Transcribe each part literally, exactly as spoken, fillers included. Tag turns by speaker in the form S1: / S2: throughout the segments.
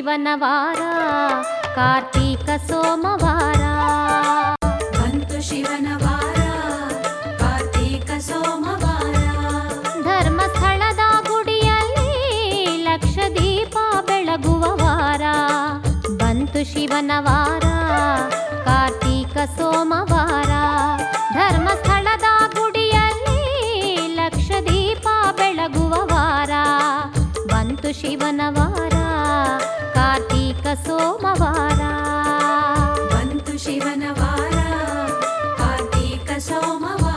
S1: ಶಿವನ ವಾರ ಕಾರ್ತೀಕ ಸೋಮವಾರ.
S2: ಬಂತು ಶಿವನ ವಾರ ಕಾರ್ತೀಕ ಸೋಮವಾರ.
S1: ಧರ್ಮಸ್ಥಳದ ಗುಡಿಯಲ್ಲಿ ಲಕ್ಷ ದೀಪ ಬೆಳಗುವ ವಾರ. ಬಂತು ಶಿವನ ವಾರ ಕಾರ್ತೀಕ ಸೋಮವಾರ. ಧರ್ಮಸ್ಥಳದ ಗುಡಿಯಲ್ಲಿ ಲಕ್ಷ ದೀಪ ಬೆಳಗುವ ವಾರ. ಬಂತು ಶಿವನ ವಾರ ಕಾರ್ತೀಕ ಸೋಮವಾರ.
S2: ಬಂತು ಶಿವನ ವಾರ ಕಾರ್ತೀಕ ಸೋಮವಾರ.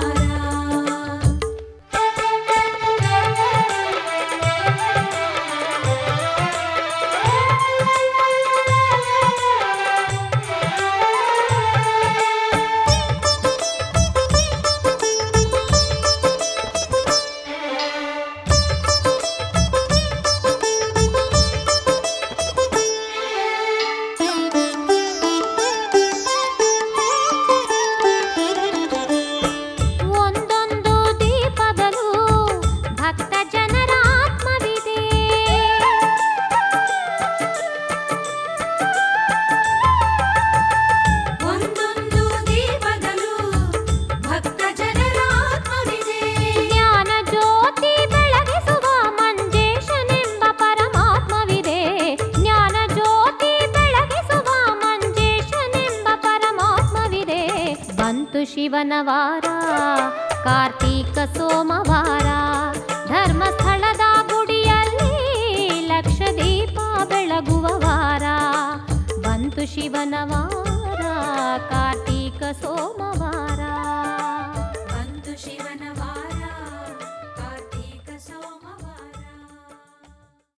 S1: ಶಿವನ ವಾರ ಕಾರ್ತೀಕ ಸೋಮವಾರ. ಧರ್ಮಸ್ಥಳದ ಗುಡಿಯಲ್ಲಿ ಲಕ್ಷ ದೀಪ ಬೆಳಗುವ ವಾರ. ಬಂತು ಶಿವನ ವಾರ